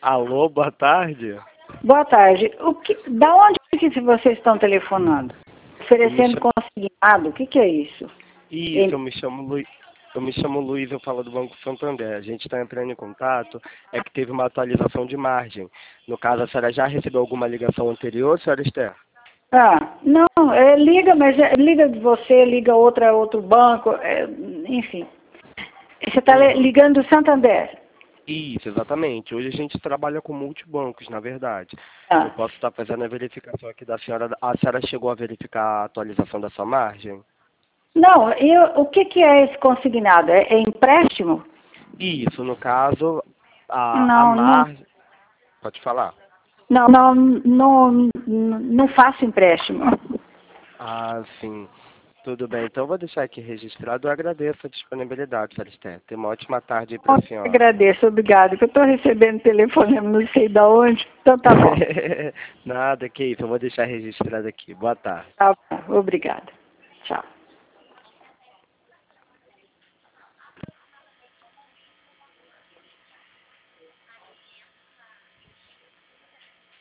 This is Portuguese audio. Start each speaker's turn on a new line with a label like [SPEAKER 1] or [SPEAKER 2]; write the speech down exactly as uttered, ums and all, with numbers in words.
[SPEAKER 1] Alô, boa tarde.
[SPEAKER 2] Boa tarde. O que, da onde que vocês estão telefonando? Oferecendo
[SPEAKER 1] chamo...
[SPEAKER 2] consignado? O que, que é isso?
[SPEAKER 1] Isso,
[SPEAKER 2] Em...
[SPEAKER 1] eu me chamo Luiz. Eu me chamo Luiz, eu falo do Banco Santander. A gente está entrando em contato, é que teve uma atualização de margem. No caso, a senhora já recebeu alguma ligação anterior, senhora Esther?
[SPEAKER 2] Ah, não, é, liga, mas é, liga de você, liga outra, outro banco, é, enfim. Você está
[SPEAKER 1] Uhum.
[SPEAKER 2] ligando do Santander?
[SPEAKER 1] Isso, exatamente. Hoje a gente trabalha com multibancos, na verdade.
[SPEAKER 2] Ah.
[SPEAKER 1] Eu posso estar fazendo a verificação aqui da senhora. A senhora chegou a verificar a atualização da sua margem?
[SPEAKER 2] Não, eu, o que, que é esse consignado? É, é empréstimo?
[SPEAKER 1] Isso, no caso, a, a
[SPEAKER 2] Não, não,
[SPEAKER 1] margem... Pode falar.
[SPEAKER 2] não, não, não, não faço empréstimo.
[SPEAKER 1] Ah, sim. Tudo bem. Então, eu vou deixar aqui registrado. Eu agradeço a disponibilidade, senhora Esther. Tenha uma ótima tarde aí para a senhora.
[SPEAKER 2] Agradeço, obrigado. Que eu estou recebendo telefonema, não sei de onde. Então tá bom.
[SPEAKER 1] Nada, que isso. Eu vou deixar registrado aqui. Boa tarde.
[SPEAKER 2] Tá bom, obrigada. Tchau.